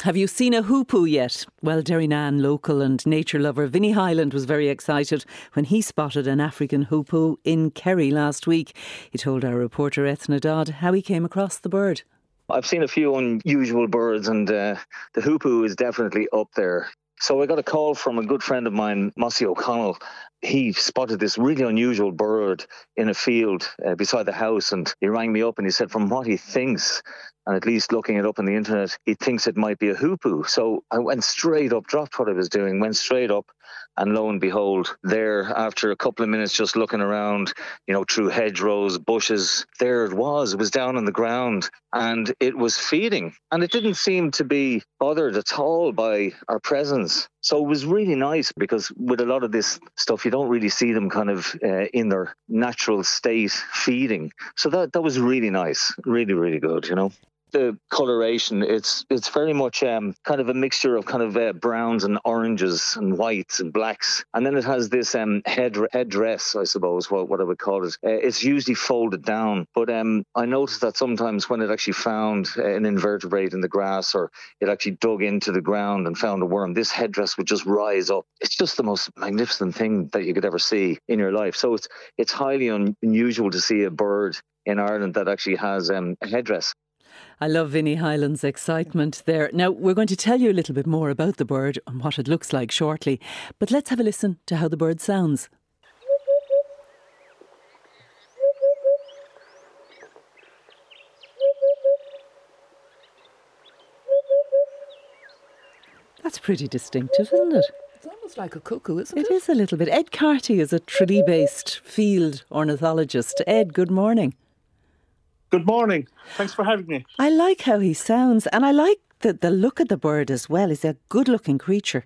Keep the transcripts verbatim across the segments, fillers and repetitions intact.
Have you seen a hoopoe yet? Well, Derrynane local and nature lover Vinny Hyland was very excited when he spotted an African hoopoe in Kerry last week. He told our reporter Ethna Dodd how he came across the bird. I've seen a few unusual birds and uh, the hoopoe is definitely up there. So I got a call from a good friend of mine, Mossy O'Connell. He spotted this really unusual bird in a field uh, beside the house, and he rang me up and he said from what he thinks, and at least looking it up on the internet, he thinks it might be a hoopoe. So I went straight up, dropped what I was doing, went straight up, and lo and behold, there, after a couple of minutes just looking around, you know, through hedgerows, bushes, there it was. It was down on the ground and it was feeding. And it didn't seem to be bothered at all by our presence. So it was really nice because with a lot of this stuff, you don't really see them kind of uh, in their natural state feeding. So that, that was really nice, really, really good, you know. The coloration, it's it's very much um, kind of a mixture of kind of uh, browns and oranges and whites and blacks. And then it has this um, head headdress, I suppose, what, what I would call it. Uh, it's usually folded down. But um, I noticed that sometimes when it actually found uh, an invertebrate in the grass or it actually dug into the ground and found a worm, this headdress would just rise up. It's just the most magnificent thing that you could ever see in your life. So it's, it's highly un- unusual to see a bird in Ireland that actually has um, a headdress. I love Vinny Hyland's excitement there. Now, we're going to tell you a little bit more about the bird and what it looks like shortly. But let's have a listen to how the bird sounds. That's pretty distinctive, isn't it? It's almost like a cuckoo, isn't it? It is a little bit. Ed Carty is a Tralee-based field ornithologist. Ed, good morning. Good morning. Thanks for having me. I like how he sounds, and I like the, the look of the bird as well. He's a good-looking creature.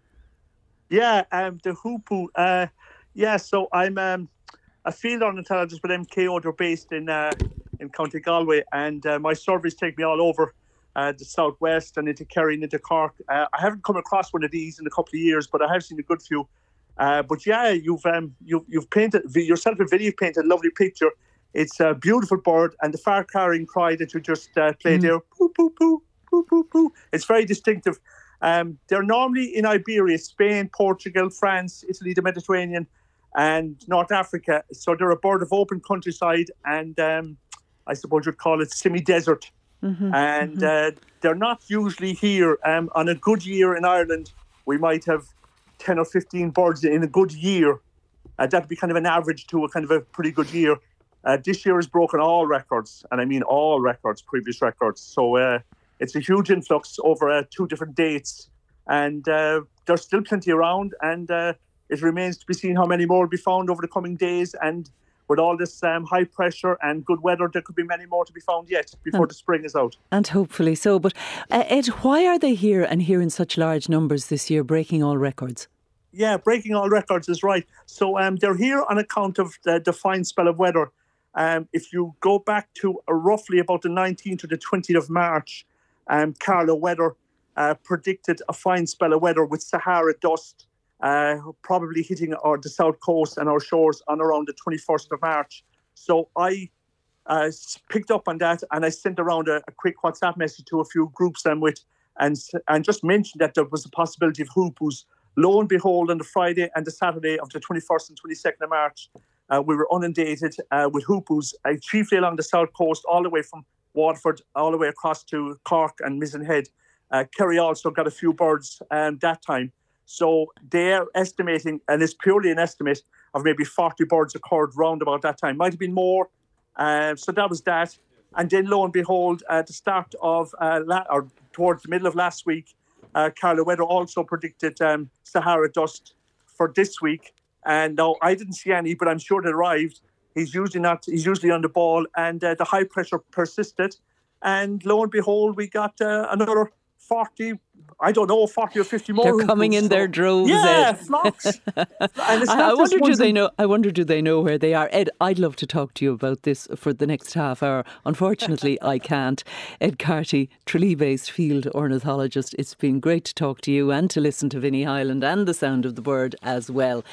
Yeah, um, the hoopoe. Uh, yeah, so I'm um, a field ornithologist with M K O. They're based in uh, in County Galway, and uh, my surveys take me all over uh, the southwest and into Kerry and into Cork. Uh, I haven't come across one of these in a couple of years, but I have seen a good few. Uh, but yeah, you've um, you've you've painted yourself a video, painted a lovely picture. It's a beautiful bird, and the far carrying cry that you just uh, played mm. there, poo, poo, poo, poo, poo, poo. It's very distinctive. Um, they're normally in Iberia, Spain, Portugal, France, Italy, the Mediterranean, and North Africa. So they're a bird of open countryside, and um, I suppose you'd call it semi-desert. Mm-hmm, and mm-hmm. Uh, they're not usually here. Um, on a good year in Ireland, we might have ten or fifteen birds in a good year. Uh, that'd be kind of an average to a kind of a pretty good year. Uh, this year has broken all records, and I mean all records, previous records. So uh, it's a huge influx over uh, two different dates, and uh, there's still plenty around, and uh, it remains to be seen how many more will be found over the coming days. And with all this um, high pressure and good weather, there could be many more to be found yet before and, the spring is out. And hopefully so. But uh, Ed, why are they here and here in such large numbers this year, breaking all records? Yeah, breaking all records is right. So um, they're here on account of the, the fine spell of weather. Um, if you go back to uh, roughly about the nineteenth to the twentieth of March, um, Carlo Weather uh, predicted a fine spell of weather with Sahara dust uh, probably hitting our, the south coast and our shores on around the twenty-first of March. So I uh, picked up on that, and I sent around a, a quick WhatsApp message to a few groups I'm with, and, and just mentioned that there was a possibility of hoopoes. Lo and behold, on the Friday and the Saturday of the twenty-first and twenty-second of March, Uh, we were inundated uh, with hoopoes, uh, chiefly along the south coast, all the way from Waterford, all the way across to Cork and Mizenhead. Uh, Kerry also got a few birds um, that time. So they're estimating, and it's purely an estimate, of maybe forty birds occurred round about that time. Might have been more. Uh, so that was that. And then lo and behold, at the start of, uh, la- or towards the middle of last week, uh, Carlo Weather also predicted um, Sahara dust for this week. And no, I didn't see any, but I'm sure they arrived. He's usually not. He's usually on the ball, and uh, the high pressure persisted. And lo and behold, we got uh, another forty. I don't know, forty or fifty more. They're coming in so, their droves. Yeah, Ed. flocks. And it's I, I wonder do they in... know. I wonder do they know where they are. Ed, I'd love to talk to you about this for the next half hour. Unfortunately, I can't. Ed Carty, Tralee-based field ornithologist. It's been great to talk to you and to listen to Vinny Hyland and the sound of the bird as well.